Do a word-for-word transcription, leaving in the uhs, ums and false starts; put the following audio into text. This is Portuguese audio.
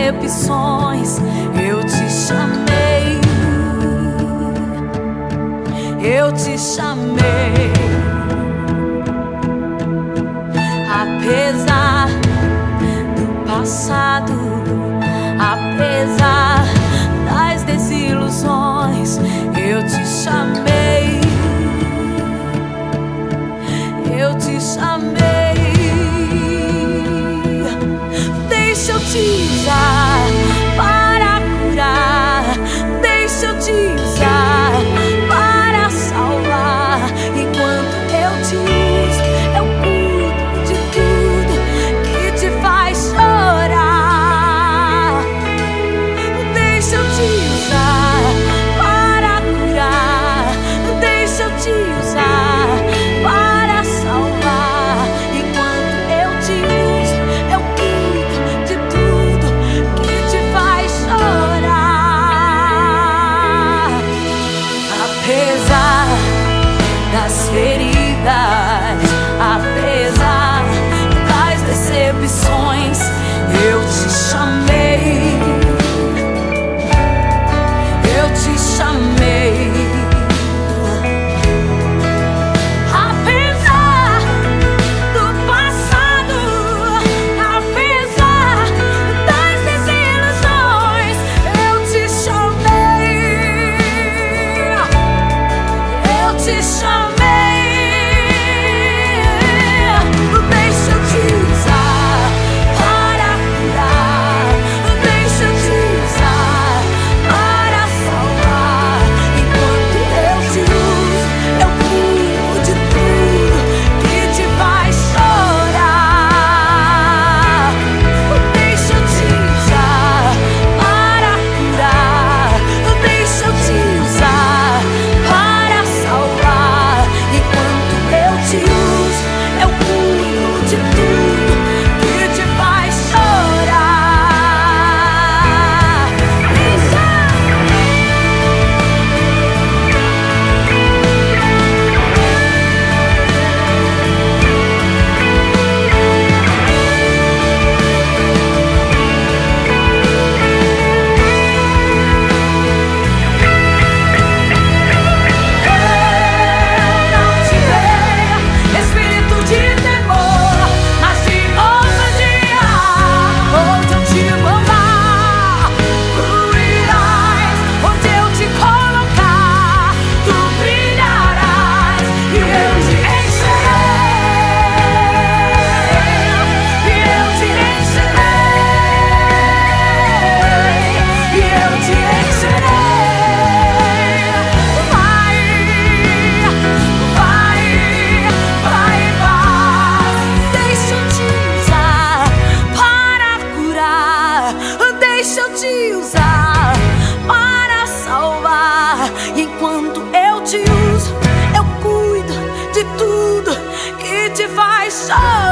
decepções, eu te chamei, eu te chamei. Apesar do passado, apesar das desilusões, eu te chamei, eu te chamei. Deixa eu te usar para curar, deixa eu te usar para salvar. Enquanto eu te uso, eu cuido de tudo que te faz chorar. Deixa eu te usar para curar, deixa eu te usar para salvar. Enquanto eu te uso, eu cuido de tudo que te faz chorar. Apesar das feridas, apesar das decepções, eu te chamei, eu te chamei. Apesar do passado, apesar das desilusões, eu te chamei, eu te chamei. Deixa eu te usar para curar, deixa eu te usar para salvar. Enquanto eu te uso, eu cuido de tudo que te faz chorar. Deixa eu te usar para curar, deixa eu te usar para salvar. Enquanto eu te uso, eu cuido de tudo que te faz chorar. Não te dei espírito de temor, mas de ousadia. Onde eu te mandar, tu irás. Onde eu te colocar, tu brilharás. E eu te encherei, e eu te encherei, e eu te encherei. Vai, vai, vai, vai. Deixa eu te usar para curar, deixa eu te usar para salvar. Enquanto eu te uso, eu cuido de tudo que te faz chorar.